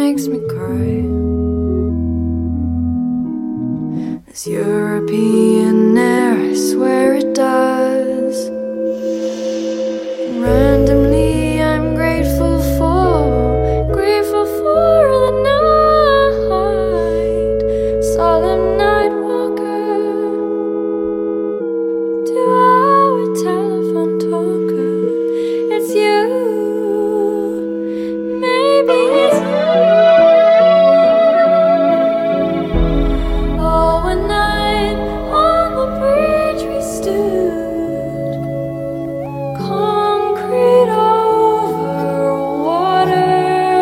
makes me cry. This European air, I swear it does. And randomly I'm grateful for the night. Solemn night walker, 2-hour telephone talker. It's you, maybe it's you. Oh, one night on the bridge we stood, concrete over water.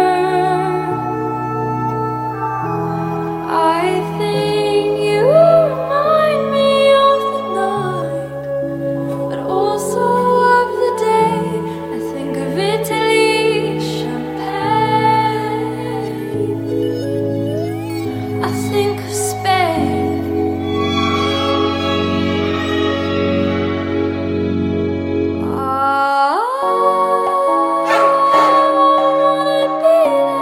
I think you remind me of the night, but also of the day. I think of Italy, champagne. I think of Spain. I wanna be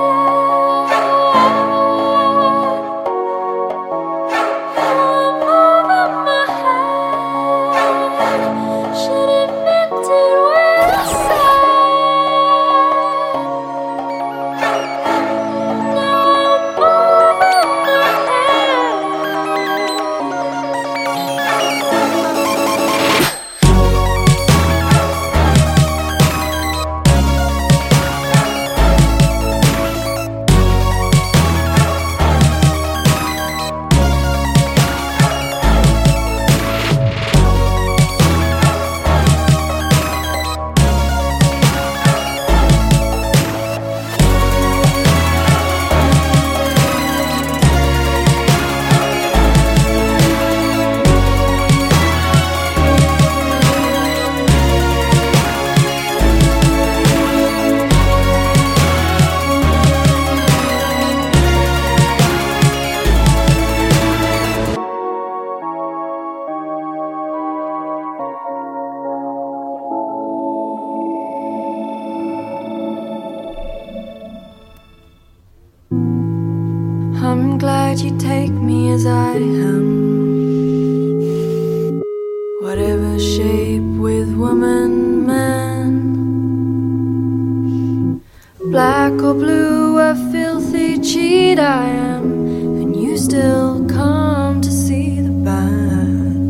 over my head. Should have meant it when I said. Now I'm over my head. I'm glad you take me as I am, whatever shape, with woman, man, black or blue, a filthy cheat I am, and you still come to see the band.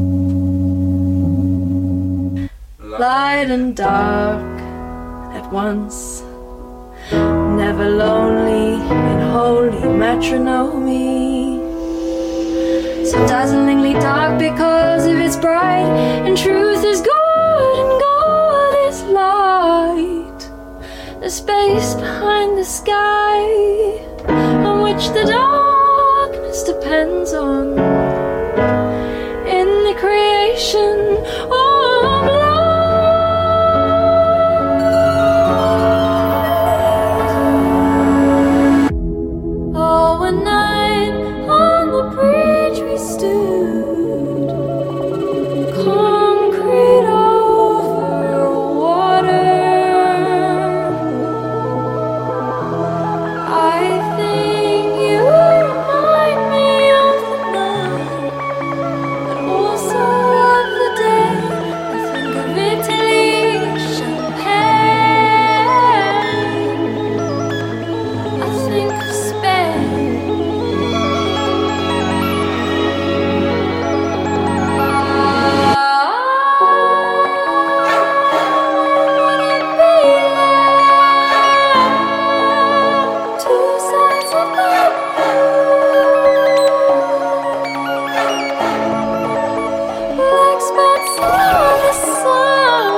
Light and dark at once, never lonely in holy matrimony. So dazzlingly dark because of its bright, and truth is good and God is light. The space behind the sky on which the darkness depends on, in the creation of light. Oh, one night on the bridge we stood, concrete over water. I think you remind me of the night, but also of the day. I think of Italy, champagne. I think of Spain. Two sides of the black spots on the sun.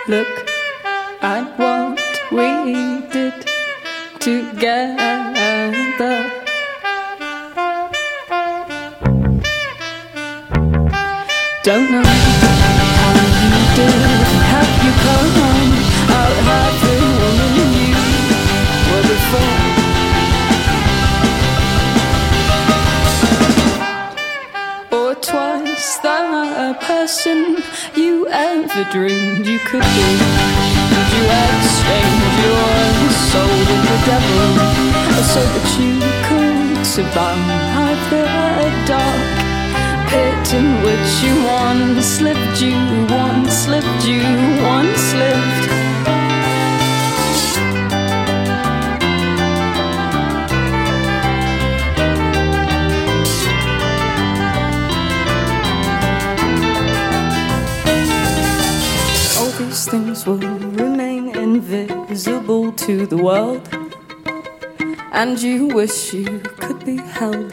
Look at what we did together. Don't know how you did. Have you come home? I'll have the woman you were before. Or twice the person you ever dreamed you could be. Did you exchange your soul with the devil so that you could survive the dark pit in which you once lived, you once lived, you once lived? All these things will remain invisible to the world, and you wish you could be held.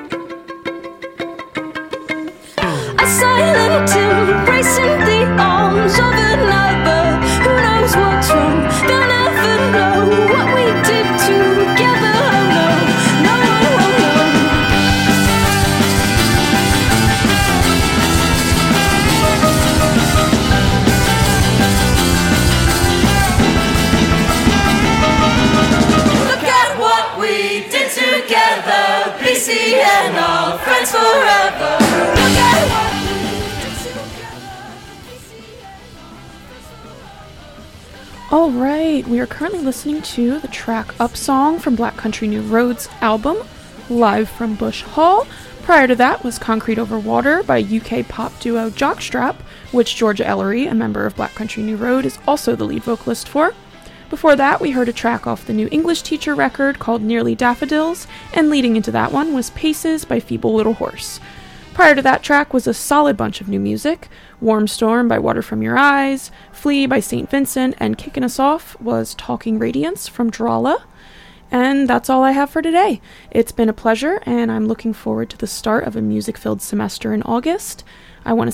Silent embracing the arms of another. Who knows what's wrong? They'll never know what we did together. Oh no, no, oh no. Look at what we did together. Please see and all friends forever. Look at what All right, we are currently listening to the track Up Song from Black Country New Roads' album, live from Bush Hall. Prior to that was Concrete Over Water by UK pop duo Jockstrap, which Georgia Ellery, a member of Black Country New Road, is also the lead vocalist for. Before that, we heard a track off the new English Teacher record called Nearly Daffodils, and leading into that one was Paces by Feeble Little Horse. Prior to that track was a solid bunch of new music. Warm Storm by Water From Your Eyes, Flee by St. Vincent, and kicking us off was Talking Radiance from Drala. And that's all I have for today. It's been a pleasure, and I'm looking forward to the start of a music-filled semester in August. I want to